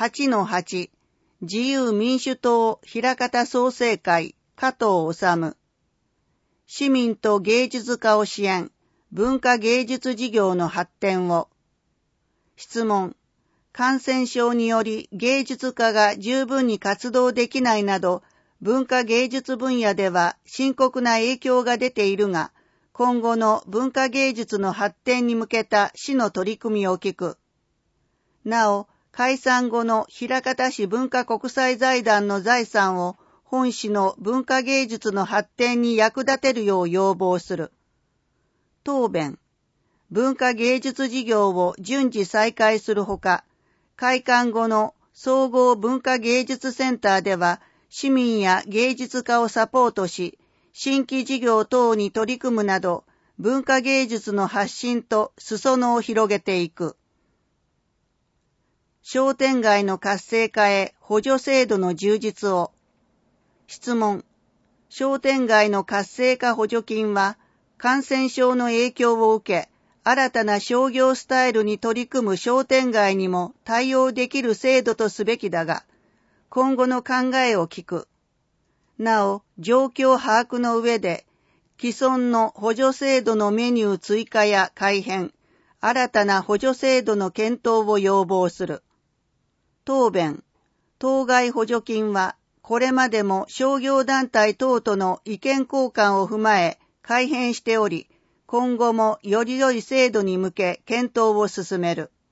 8-8 自由民主党枚方創生会加藤治市民と芸術家を支援文化芸術事業の発展を。質問。感染症により芸術家が十分に活動できないなど文化芸術分野では深刻な影響が出ているが、今後の文化芸術の発展に向けた市の取り組みを聞く。なお、解散後の枚方市文化国際財団の財産を本市の文化芸術の発展に役立てるよう要望する。答弁。文化芸術事業を順次再開するほか、開館後の総合文化芸術センターでは市民や芸術家をサポートし、新規事業等に取り組むなど、文化芸術の発信と裾野を広げていく。商店街の活性化へ補助制度の充実を。質問。商店街の活性化補助金は、感染症の影響を受け、新たな商業スタイルに取り組む商店街にも対応できる制度とすべきだが、今後の考えを聞く。なお、状況把握の上で、既存の補助制度のメニュー追加や改変、新たな補助制度の検討を要望する。答弁。当該補助金は、これまでも商業団体等との意見交換を踏まえ改変しており、今後もより良い制度に向け検討を進める。